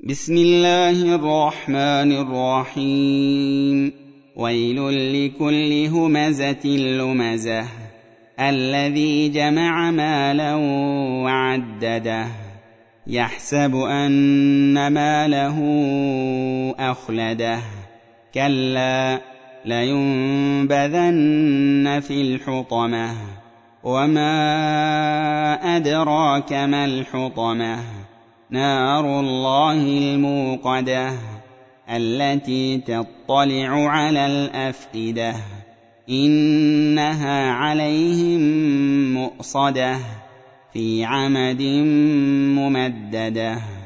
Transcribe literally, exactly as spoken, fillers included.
بسم الله الرحمن الرحيم ويل لكل همزة لمزة الذي جمع مالا وعدده يحسب أن ماله أخلده كلا لينبذن في الحطمة وما أدراك ما الحطمة نار الله الموقدة التي تطلع على الأفئدة إنها عليهم مؤصدة في عمد ممددة.